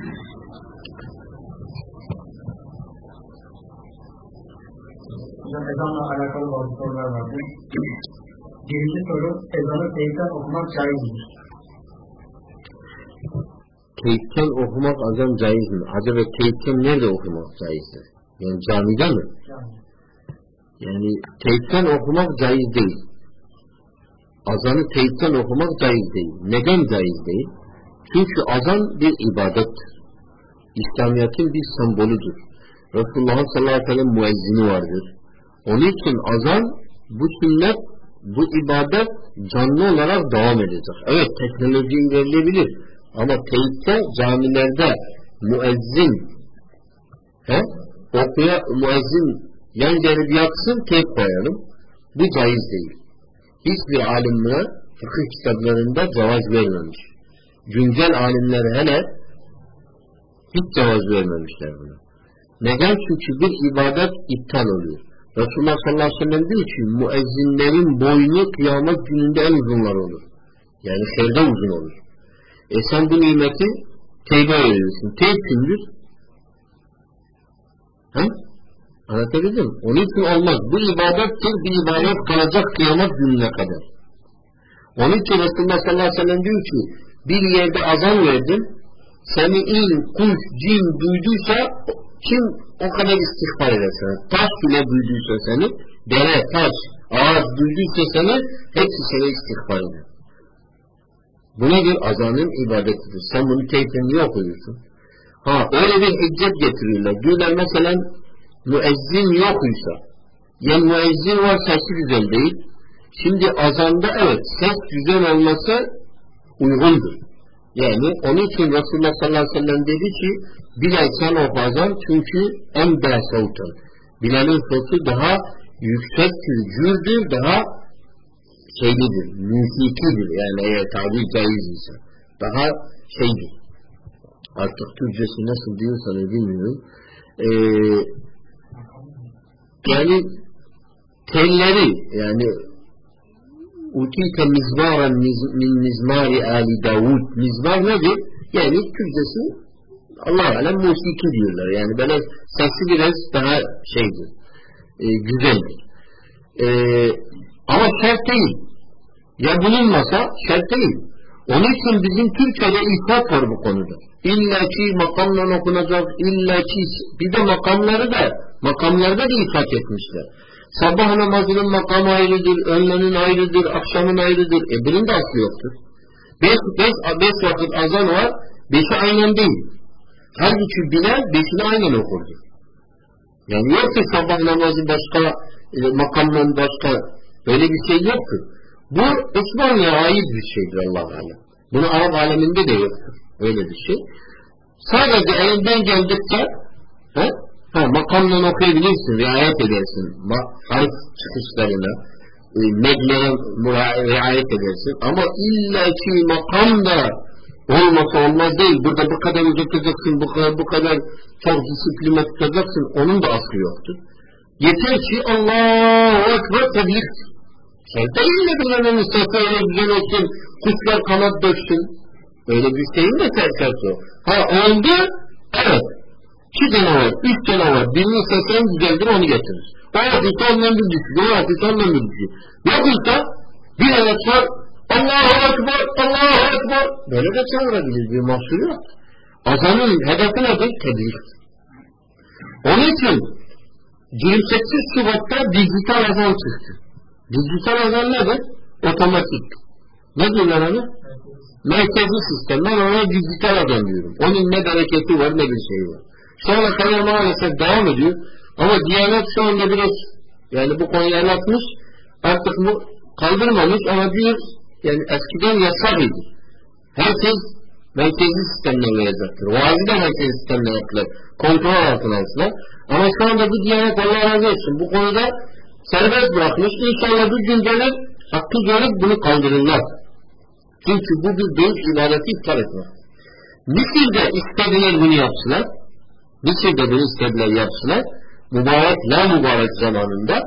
Hocam ezanla alakalı bazı sorular vardı. Birinci soru, ezanı teyitten okumak caiz mi? Teyitten okumak azam caiz mi? Acaba teyitten nerede okumak caizdir? Yani camide mi? Yani teyitten okumak caiz değil. Azanı teyitten okumak caiz değil. Neden caiz değil? Çünkü azan bir ibadettir. İslamiyet'in bir sembolüdür. Resulullah sallallahu aleyhi ve sellem müezzini vardır. Onun için azan, bu sünnet, bu ibadet canlı olarak devam edecek. Evet, teknoloji ilerleyebilir. Ama teyyitte camilerde müezzin müezzin yan gelip yaksın, teyit koyalım. Bu caiz değil. Hiçbir alim buna fıkıh kitaplarında cevaz vermemiş. Güncel alimler hele hiç cevaz vermemişler buna. Neden? Çünkü bir ibadet iptal oluyor. Resulullah sallallahu aleyhi ve sellem diyor ki müezzinlerin boynu kıyamet gününde en uzunlar olur. Yani serde uzun olur. Sen bu nimeti teybe veriyorsun. Teyb kimdir? Anlatabildim mi? Onun için olmaz. Bu ibadettir. Bir ibadet kalacak kıyamet gününe kadar. Onun için Resulullah sallallahu aleyhi ve sellem diyor ki bir yerde azan verdin, seni in, kuş, cin duyduysa kim o kadar istiğfar edersen, taş bile duyduysa seni, dere, taş, ağaç duyduysa seni, hepsi sana istiğfar eder. Bu nedir? Azanın ibadetidir. Sen bunu teyitten niye okuyorsun? Öyle bir hicret getiriyorlar. Diyorlar mesela müezzin yokuysa, yani müezzin var, sesi güzel değil. Şimdi azanda evet, ses güzel olması uygundur. Yani onun için Resulullah sallallahu aleyhi ve sellem dedi ki Bilal sen oku azan çünkü en savtan. Bilal'in sesi daha yüksektir, cürdür, daha şeylidir, musikidir. Yani eğer tabir caiz ise. Daha şeydir. Artık Türkçesi nasıl diyorsan bilmiyorum. Yani telleri yani Utike mizmaran min mizmari Ali Davud. Mizmar nedir? Yani Türkçesi Allah alem musiki diyorlar. Yani böyle sesi biraz daha şeydir. Güzeldir. Ama şart değil. Ya bulunmasa şart değil. Onun için bizim Türkçe'de ifrat var bu konuda. İlla ki makamla okunacak, illa ki bir de makamlarda da ifrat etmişler. Sabah namazının makamı ayrıdır, öğlenin ayrıdır, akşamın ayrıdır. Bunun da aslı yoktur. Beş vakit azan var, beşi aynen değil. Halbuki Bilal beşini aynen okurdu. Yani yok ki sabah namazı başka, makamdan başka, öyle bir şey yoktur. Bu Osmanlı'ya ait bir şeydir Allah-u Alem. Bunu Arap aleminde de yoktur. Öyle bir şey. Sadece elinden geldikçe makamla okuyabilirsin, riayet edersin. Harf çıkışlarına, medlere riayet edersin. Ama illa ki makamda olmasa olmaz değil. Burada bu kadar uzatacaksın, bu kadar çok disipline tutacaksın. Onun da aslı yoktur. Yeter ki Allahu Ekber tebliğdir. Sen de illa bilenin sesi öyle güzel olsun, kuşlar kanat döksün. Öyle bir şeyin de terkası o. Oldu, evet. 2 tane var, 3 tane var. Birinin sesi en güzeldir, onu getirir. O hadisi ondan bir düşüyor, o hadisi ondan bir düşüyor. Yoksa bir evet var, Allahu Ekber, Allahu Ekber. Böyle de çağırabilir, bir mahsur yok. Azanın hedefi nedir? Tebliğ. Onun için 28 Şubat'ta dijital azan çıktı. Dijital azan nedir? Otomatik. Ne diyorlar onu? Merkezi sistem. Ben ona dijital azan diyorum. Onun ne bereketi var ne bir şey var. Şu ana kadar maalesef devam ediyor. Ama Diyanet şu anda biraz yani bu konuyu anlatmış. Artık bu kaldırmamış ama diyor yani eskiden yasakıydı. Herkes merkezi sistemle verecektir. Vaazı da merkezi sistemle yaptılar. Kontrol altına aldılar. Ama şu anda bu Diyanet Allah razı olsun. Bu konuda serbest bırakmış. İnşallah bir gün gelir hakkı görüp bunu kaldırırlar. Çünkü bu bir büyük ibadeti iptal etmek. Mısır'da istediler bunu yapsınlar. Mısır'da bunu istediler yapsınlar. Mübarek zamanında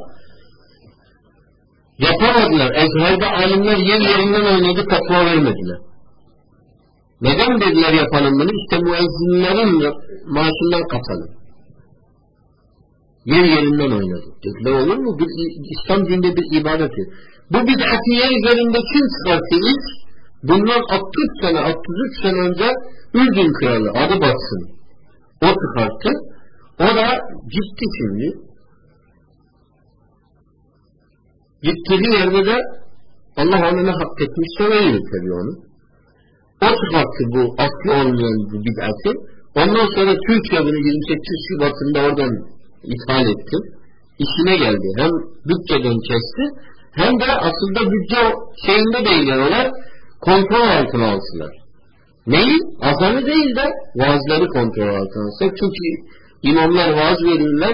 yapamadılar. Ezher'de alimler yer yerinden oynadı, fatva vermediler. Neden dediler yapalım bunu? İşte müezzinlerin maaşından katalım. Yer yerinden oynadı. Dediler olur mu? İslam dininde bir ibadeti. Bu bid'ati yer üzerinde kim çıkarttı ilk? Bundan 60 sene, 63 sene önce Ürdün kralı adı batsın. O çıkarttı. O da gitti şimdi. Gittiği yerde de Allah onunla hak etmiş, söylüyor tabii onu. O çıkarttı bu aslı olmayan bu bid'ati. Ondan sonra Türkiye bunu 28 Şubat'ında oradan ithal etti. İşine geldi. Hem bütçeden kesti, hem de aslında bütçe şeyinde değiller, kontrol altına alsınlar. Neyi? Azanı değil de vaazları kontrol altına alsınlar. Çünkü imamlar vaaz verirler,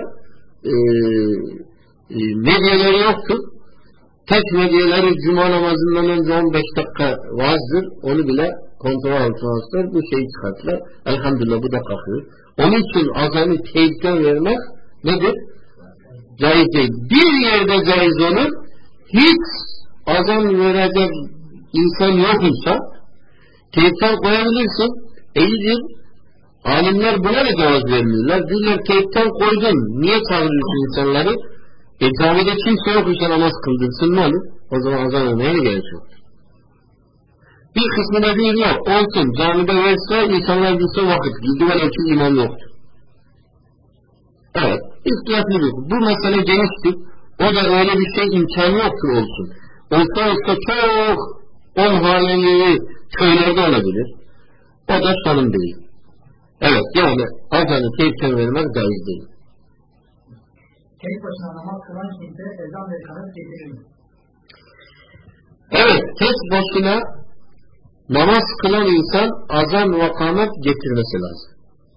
medyaları yoktur. Tek medyaları cuma namazından önce 15 dakika vaazdır. Onu bile kontrol altına alsınlar. Bu şeyi çıkarttılar. Elhamdülillah bu da kalkıyor. Onun için azanı teyipten vermek nedir? Caiz değil. Bir yerde caiz olur, hiç azan verecek insan yok ise teyipten koyabilirsin. İyidir. Alimler buna da cevaz vermiyorlar. Diyorlar teyipten koydun. Niye çağırıyorsun insanları? Camide kimse yok ise namaz kıldırsın ne olur? O zaman azan olmaya ne gerek yok? Bir kısmı da diyor yok. Olsun. Camide verse insanlar bilse vakit. Gidiver ki imam yoktur. Evet. İhtilaflı bir. Bu mesele geniştir. O da öyle bir şey imkanı yoktur olsun. Olsa çok 10 haneli köylerde olabilir. O da sorun değil. Evet. Yani azanı teyipten vermek caiz değil. Tek başına namaz kılan kimse ezan ve kamet getirir mi? Evet. Tek başına namaz kılan insan azan ve kamet getirmesi lazım.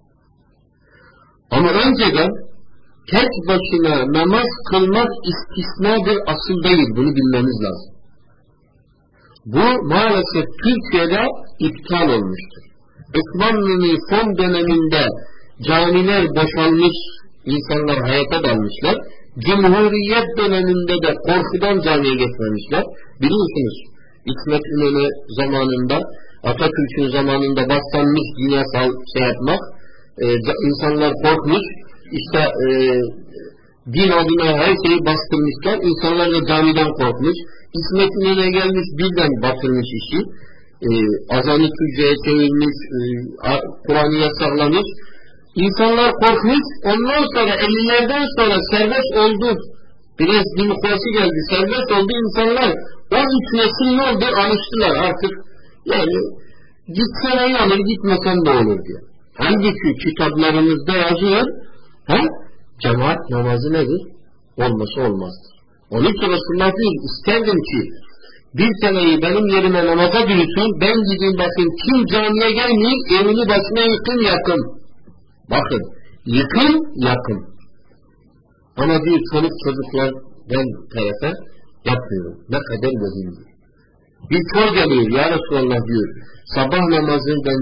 Ama önceden tek başına namaz kılmak istisnadır, asıl değil. Bunu bilmemiz lazım. Bu maalesef Türkiye'de iptal olmuştur. Osmanlı'nın son döneminde camiler boşalmış, insanlar hayata dalmışlar. Cumhuriyet döneminde de korkudan camiye gitmemişler. Biliyorsunuz İsmet İnönü zamanında, Atatürk'ün zamanında başlanmış dünyasal şey yapmak, insanlar korkmuş. İşte din adına her şeyi bastırmışlar. İnsanlar da camiden korkmuş. İsmet İnönü'ye gelmiş birden batırmış işi. Azanı Türkçe'ye çevirmiş, Kur'an'ı yasaklamış. İnsanlar korkmuş. Ondan sonra 50'lerden sonra serbest oldu. Biraz demokrasi geldi. Serbest oldu. İnsanlar o üç nesil ne oldu? Alıştılar artık. Yani gitsen iyi olur, gitmesen de olur diyor. Halbuki kitaplarımızda yazıyor, cemaat namazı nedir? Olması olmazdır. Onun için Resulullah diyor, isterdim ki bir seneyi benim yerime namaza yürütün, ben gideyim bakın kim camiye gelmeyeyim, evini başına yıkın yakın. Bakın, yıkın yakın. Ama diyor çoluk çocuklar ben tarafa yapmıyorum. Ne kadar mühimdir. Bir kör geliyor, ya Resulallah diyor, sabah namazından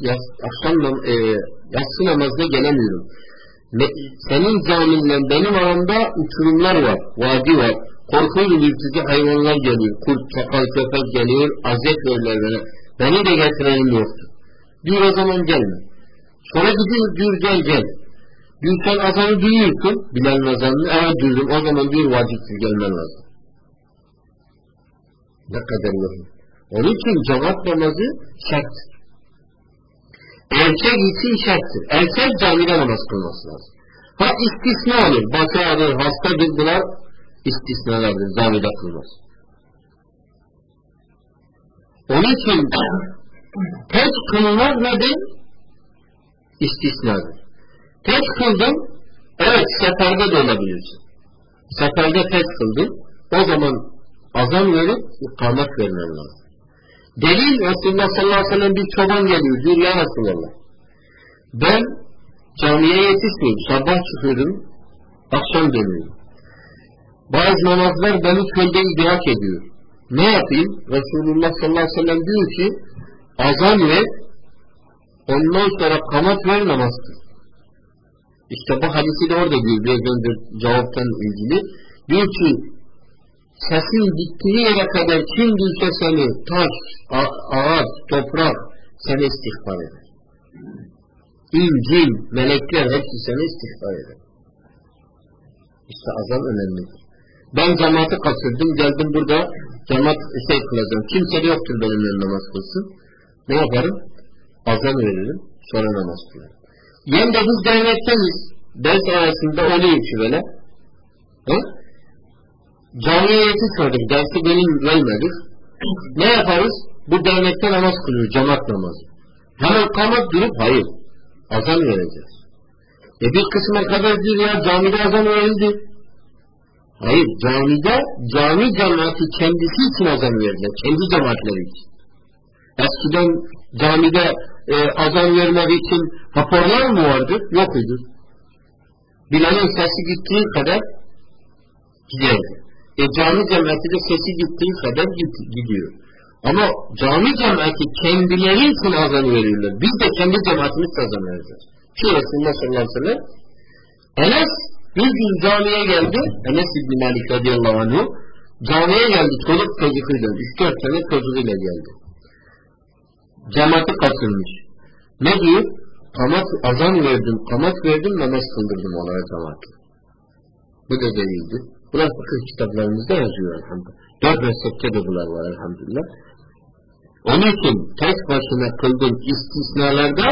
yatsı namazına gelemiyorum. Senin caminle benim aramda uçurumlar var, vadi var. Korkuyla ürkütücü hayvanlar geliyor. Kurt, çakal, köpek geliyor, azet verirler bana. Beni de getirenim yoktu. Diyor o zaman gelme. Sonra gidiyor diyor gel. Diyor sen azanı duyuyorsun, Bilal'in azanını, evet duydum. O zaman diyor vacipsiz gelmen lazım. Ne kadar mühim. Onun için cemaat namazı şarttır. Erkek için şarttır. Erkek camide namaz kılması lazım. Ha istisna olur. Başı ağrır, hastadır, bunlar istisnalardır. Camide kılmaz. Onun için tek kılmak nedir? İstisnadır. Tek kıldın, evet seferde de olabilirsin. Seferde tek kıldın, o zaman azan verip ikamet vermen lazım. Delil Resulullah sallallahu aleyhi ve sellem bir çoban geliyor diyor ya Resulullah. Ben camiye yetişmiyorum. Sabah çıkıyorum, akşam dönüyorum. Bazı namazlar beni köyde idrak ediyor. Ne yapayım? Resulullah sallallahu aleyhi ve sellem diyor ki azan ver, ondan sonra kamat ver namazdır. İşte bu hadisi de orada diyor biraz önce cevaptan ilgili. Diyor ki sesin gittiği yere kadar kim duysa seni taş, ağaç, toprak sana istiğfar eder. İncil, melekler hepsi sana istiğfar eder. İşte azan önemlidir. Ben cemaati kaçırdım, geldim burada cemaat kılacağım. Kimse de yoktur benimle namaz kılsın. Ne yaparım? Azan veririm, sonra namaz kılarım. Yem de biz dernekteniz. Ders arasında oluyor ki böyle. Camiye yetişmedik, dersi benim vermedik. Ne yaparız? Bu dernekte namaz kılıyor, cemaat namazı. Hemen kamat durup, hayır. Azan vereceğiz. Bir kısım arkadaş diyor ya, camide azan verildi. Hayır, cami cemaati kendisi için azan verirler, kendi cemaatleri için. Eskiden camide azan vermek için raporlar mı vardır? Yok idi. Bilal'in sesi gittiği kadar giderdi. Cami cemaati de sesi gittiği kadar gidiyor. Ama cami cemaati kendileri için azan veriyorlar. Biz de kendi cemaatimiz azan vereceğiz. Ki Resulullah sallallahu aleyhi ve sellem Enes bir gün camiye geldi. Enes İbn-i Malik radıyallahu anh camiye geldi. Çocukuyla 3-4 tane çocuğuyla geldi. Cemaati katılmış. Ne diyor? Kamat verdim, namaz kıldırdım onlara cemaati. Bu da değildir. Bunlar fıkıh kitaplarımızda yazıyor elhamdülillah. 4 mezhepte de bunlar var elhamdülillah. Onun için tek başına kıldığın istisnalarda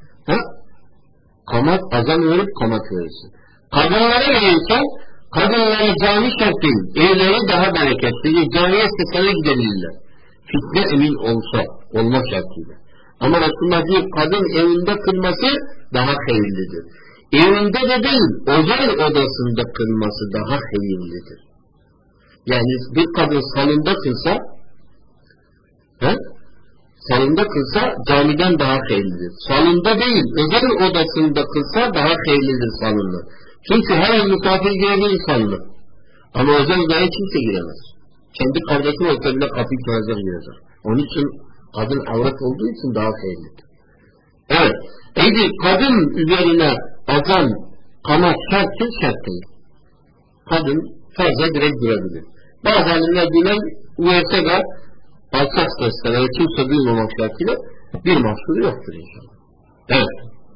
azan verip kamat verirsin. Kadınlara gelirken kadınlara cami şart değil. Evleri daha bereketli. Camiye sesine gidebilirler. Fitne emin olma şartıyla. Ama Resulullah diyor kadın evinde kılması daha hayırlıdır. Evinde de değil, özel odasında kılması daha hayırlıdır. Yani bir kadın salonda kılsa camiden daha hayırlıdır. Salonda değil, özel odasında kılsa daha hayırlıdır salonda. Çünkü her misafir girebilir salona. Ama özel odaya kimse giremez. Kendi kardeşinin oteline kapıyı çalacak girecek. Onun için kadın avret olduğu için daha hayırlıdır. Evet. Kadın üzerine azan, kamat şart değil. Kadın fazla direkt girebilir. Bazı alimler diyorlar, uyarsa da alçak sesler, kimse duymamak şartıyla bir mahsuru yoktur inşallah. Evet.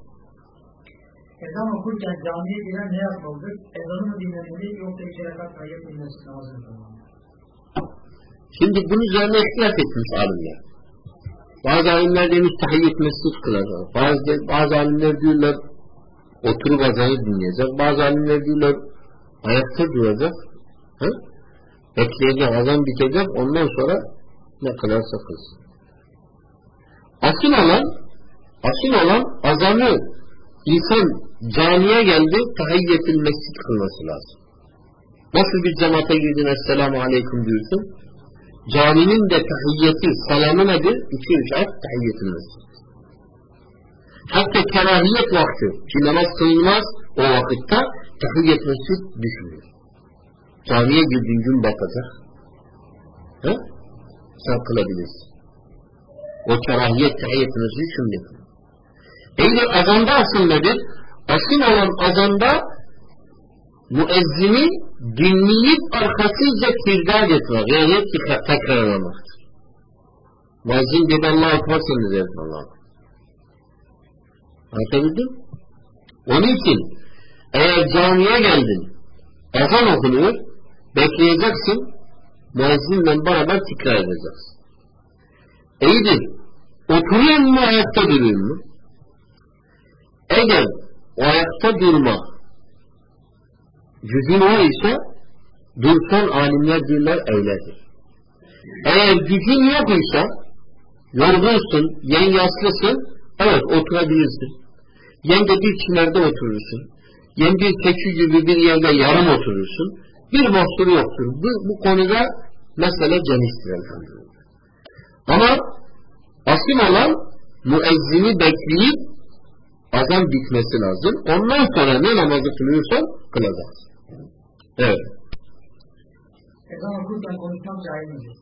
Ezan okurken camiye giren ne yapmalıdır? Ezanı mı dinlemeli yoksa 2 rekat tahiyyat edilmesi lazım. Şimdi bunun üzerine ihtilaf etmiş alimler. Bazı alimler demiş tahiyyat mescid kılacak. Bazı alimler diyorlar oturup azanı dinleyecek. Bazı alimler diyorlar ayakta duracak. Bekleyecek, azan bitecek. Ondan sonra ne kadarsa kılsın. Asıl olan azanı insan camiye geldi, tahiyyetül mescid kılması lazım. Nasıl bir cemaate girdin, esselamu aleyküm diyorsun. Caminin de tahiyyeti, salamı nedir? 2 rekat tahiyyetül mescid. Hatta kerahiyet vakti, ki namaz kılınmaz o vakitte tahiyyetül mescid düşmüyor. Camiye girdiğin gün bakacak. Sen kılabilirsin. O kerahiyet tahiyyetül mescid şimdi. Azanda asıl nedir? Asıl olan azanda müezzini dinleyip arkasızca kirdar etmek. Yani tekrarlamaktır. Müezzin dedi Allah'a ekber sen de dersin Allah'a ekber. Anlatabildim? Onun için eğer camiye geldin, ezan okunuyor, bekleyeceksin, müezzinle beraber tekrar edeceksin. İyidir. Oturuyor mu, ayakta duruyor mu? Eğer o ayakta durma gücün o ise dursan alimler diyorlar öyledir. Eğer gücün yok ise yorgunsun, yen yaslısın, evet oturabilirsin. Yen de bir çimerde oturursun. Yen bir keçi gibi bir yerde yarım oturursun. Bir mahsuru yoktur. Bu konuda mesele geniştir elhamdülillah. Ama asıl olan müezzini bekleyip azan bitmesi lazım. Ondan sonra ne namazı kılıyorsan kılacaksın. Evet. Ezan okurken konuşmak caiz midir?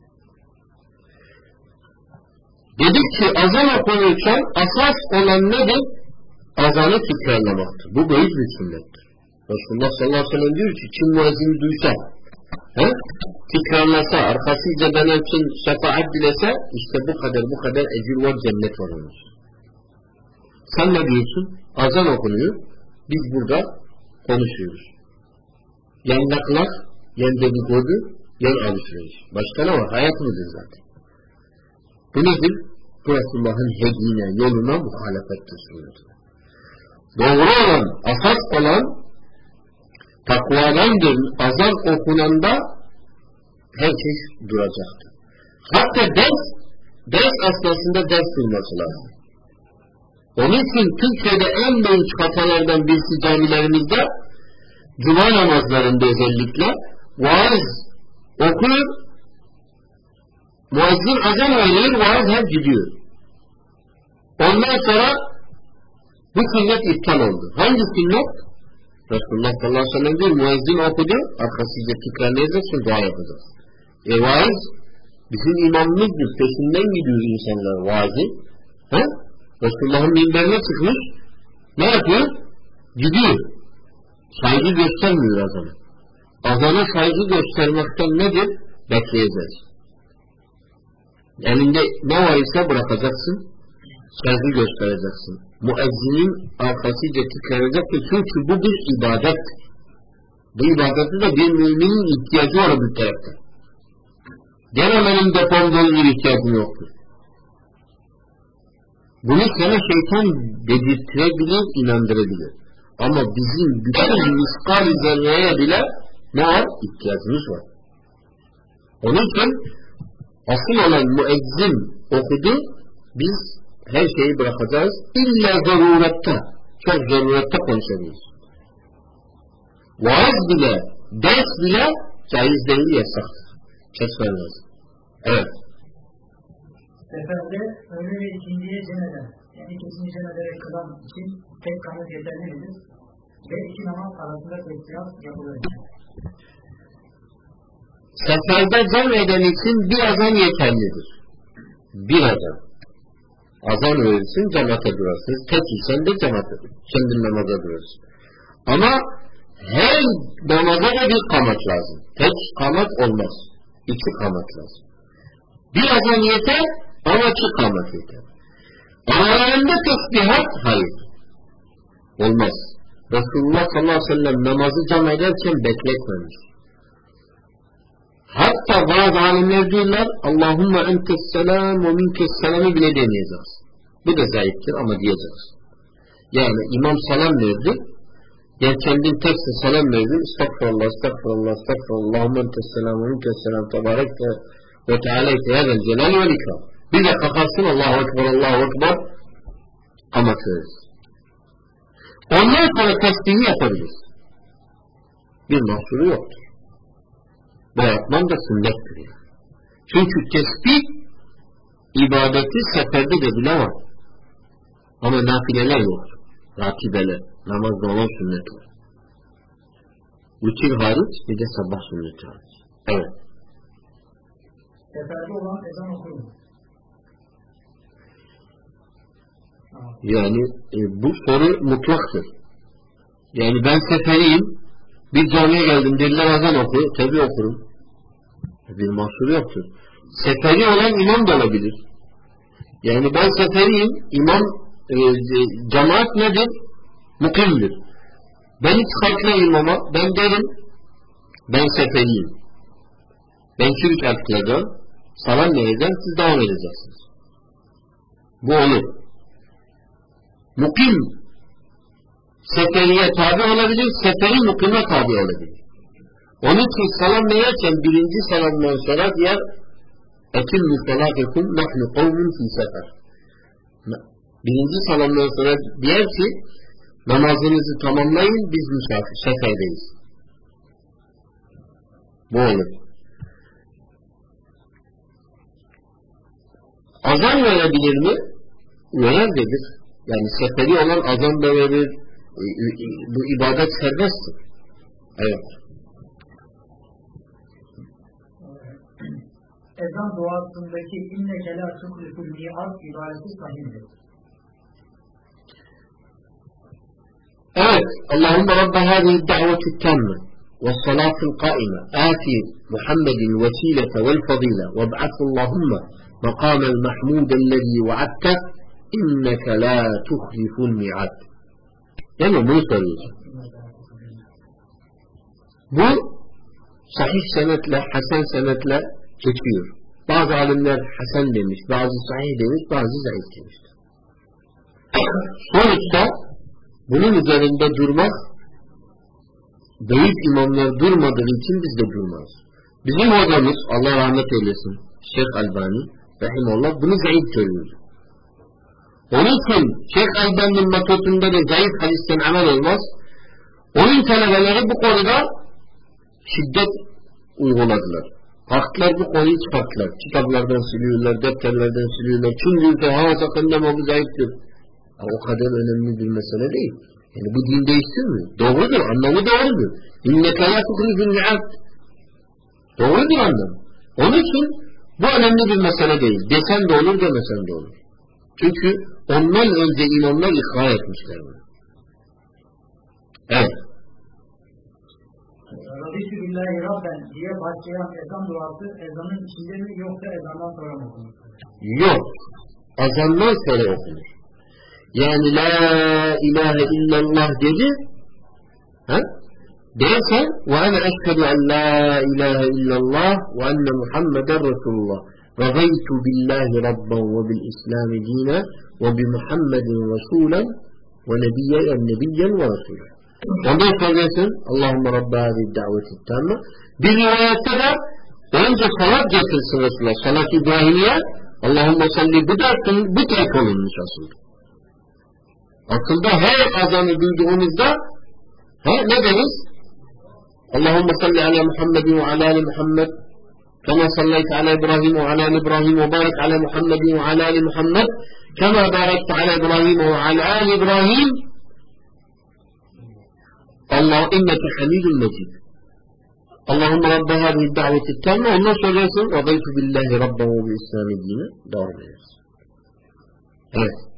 Dedik ki azan okunurken asas olan nedir? Azanı tekrarlamaktır. Bu büyük bir sünnettir. Resulullah sallallahu aleyhi ve sellem diyor ki kim müezzini duysa tekrarlasa, arkasıca benim için şefaat dilese, işte bu kadar ecir var, cennet var onun. Sen ne diyorsun? Azan okunuyor. Biz burada konuşuyoruz. Yan laklak, yan dedikodu, yan alışveriş. Başka ne var? Hayatımızın zaten. Bu nedir? Bu Resulullah'ın hedine, yoluna muhalefettir sunuyor. Doğru olan, asas olan takvadandır. Azan okunanda herkes duracaktır. Hatta ders esnasında ders durması lazım. Onun için Türkiye'de en büyük hatalardan birisi camilerimizde cuma namazlarında özellikle vaaz okuyor, muezzin azan veriyor, vaaz hep gidiyor. Ondan sonra bu sünnet iptal oldu. Hangi sünnet? Resulullah sallallahu aleyhi ve sellem diyor, muezzin okudu, arkasıca tekrarlayacaksın, dua yapacağız. Vaaz bizim imamımızdır, peşinden gidiyor insanlar vaazı. Resulullah'ın minberine çıkmış, ne yapıyor? Gidiyor. Saygı göstermiyor azana. Azana saygı göstermekten nedir? Bekleyeceğiz. Elinde ne var ise bırakacaksın, saygı göstereceksin. Müezzinin arkasıca tıklanacaktır. Çünkü bu bir ibadet. Bu ibadeti de bir müminin ihtiyacı var bir tarafta. Denemenin depomduğu bir ihtiyacın yoktur. Bunu sana şeytan dedirttirebilir, inandırabilir. Ama bizim bütün miskal zerreye bile ne var? İhtiyacımız var. Onun için asıl olan müezzin okudu, biz her şeyi bırakacağız. İlla zarurette, çok zarurette konuşabiliriz. Vaaz bile, ders bile caiz değil, yasaktır. Kesmen lazım. Evet. Seferde öğle ve ikindiye cemeden, yani ikisini cemederek kılan için tek kanıt yeterlidir ve iki namaz arasında tesbihat yapılır. Seferde cem eden için bir azan yeterlidir. Bir azan. Azan verirsin, cemaate durasın. Tek isen de cemaate, kendin namaza durasın. Ama her namaza da bir kamat lazım. Tek kamat olmaz. İki kamat lazım. Bir azan yeter, ama iki kamat yeter. Aralarında tesbihat, hayır. Olmaz. Resulullah sallallahu aleyhi ve sellem namazı cam ederken bekletmemiş. Hatta bazı alimler diyorlar, Allahümme entesselam ve minkesselam'ı bile demeyeceğiz. Bu da zayıftır ama diyeceğiz. Yani imam salam verdi, yani kendin tekse salam verdin, estağfurullah, estağfurullah, estağfurullah, Allahümme entesselam ve minkesselam, tebarek ve tealeyte yâzel celal ve ikram. Bir de kakarsın Allahu Ekber, Allahu Ekber ama söyleriz. Ondan sonra tesbihi yapabiliriz. Bir mahsuru yoktur. Bu yapman da sünnettir. Çünkü tesbih ibadeti seferde de bile var. Ama nafileler yoktur. Rakibeler, namazda olan sünnetler. Ütir hariç bir de sabah sünneti hariç. Evet. Seferde olan ezan okuyun. Yani bu soru mutlaktır. Yani ben seferiyim, bir camiye geldim, dediler azan oku, tabi okurum. Bir mahsuru yoktur. Seferi olan imam da olabilir. Yani ben seferiyim, imam, cemaat nedir? Mukimdir. Ben hiç kalkmayayım ama ben derim, ben seferiyim. Ben şirk aktaracağım, salam vereceğim, siz devam edeceksiniz. Bu olur. Mukim seferiye tabi olabilir, seferi mukime tabi olabilir. Onun için salam verirken birinci salamdan sonra diğer etimmu salatikum nahnu kavmun fi sefer. Birinci salamdan sonra diğer ki namazınızı tamamlayın, biz misafir, seferdeyiz. Bu olur. Azan verebilir mi? Verer dedir. Yani seferi olan azan da verir. Bu ibadet serbesttir. Evet. Ezan duasındaki inneke la tuhliful mi'ad ibaresi sahihdir. Evet. Allahümme Rabbe hâzihi da'veti temme والصلاة القائمة آتي محمد الوسيلة والفضيلة وابعث اللهم مقام المحمود الذي وعدته إنك لا تخلف الميعاد. Yani bunu söylüyorsun. Bu sahih senetle, hasen senetle geçiyor. Bazı alimler hasen demiş, bazı sahih demiş, bazı zayıf demiştir. Sonuçta bunun üzerinde durmak, büyük imamlar durmadığı için biz de durmaz. Bizim hocamız, Allah rahmet eylesin, Şeyh Albani rahimullah bunu zayıf görüyor. Onun için Şeyh Albani'nin metodunda da zayıf hadisten amel olmaz. Onun talebeleri bu konuda şiddet uyguladılar. Kalktılar bu konuyu çıkarttılar. Kitaplardan siliyorlar, defterlerden siliyorlar. Kim diyorsa ha sakın deme bu zayıftır. O kadar önemli bir mesele değil. Yani bu din değiştirmiyor. Doğrudur, anlamı doğrudur. İnneke la tuhliful mi'ad. Doğrudur anlamı. Onun için bu önemli bir mesele değil. Desen de olur, demesen de olur. Çünkü ondan önce imamlar ikrar etmişler bunu. Evet. Radîtü billahi rabben diye başlayan ezan duası ezanın içinde mi yoksa ezandan sonra mı okunur? Yok. Ezandan sonra okunur. Yani la ilahe illallah dedi. Ha? Dersen ve ene eşhedü en la ilahe illallah ve enne Muhammeden Resulullah. رضيت بالله ربا وبالإسلام دينا وبمحمد رسولا ونبيا ورسولا. Ondan sonra Allahümme Rabbe hâzî da'veti tamme. Bir rivayette de önce salat getirsin Resulullah. Salat-ı İbrahimiye Allahümme salli bu tek olunmuş aslında. Aslında her azanı duyduğumuzda ne deriz? Allahümme salli ala Muhammedin ve ala ali Muhammed كما صليت على إبراهيم وعلى آل إبراهيم وبارك على محمد وعلى آل محمد كما باركت على إبراهيم وعلى آل إبراهيم الله إنك حميد مجيد. اللهم رب هذه الدعوة التامة والنصر رضيت بالله ربا وبالإسلام دينا. Evet.